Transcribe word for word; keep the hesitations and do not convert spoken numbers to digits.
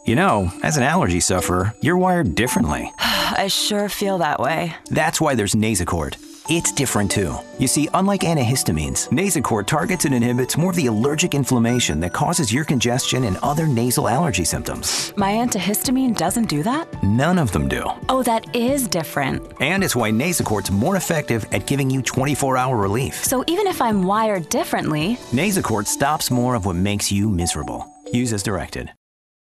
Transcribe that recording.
You know, as an allergy sufferer, you're wired differently. I sure feel that way. That's why there's Nasacort. It's different too. You see, unlike antihistamines, Nasacort targets and inhibits more of the allergic inflammation that causes ear congestion and other nasal allergy symptoms. My antihistamine doesn't do that? None of them do. Oh, that is different. And it's why Nasacort's more effective at giving you twenty-four hour relief. So even if I'm wired differently, Nasacort stops more of what makes you miserable. Use as directed.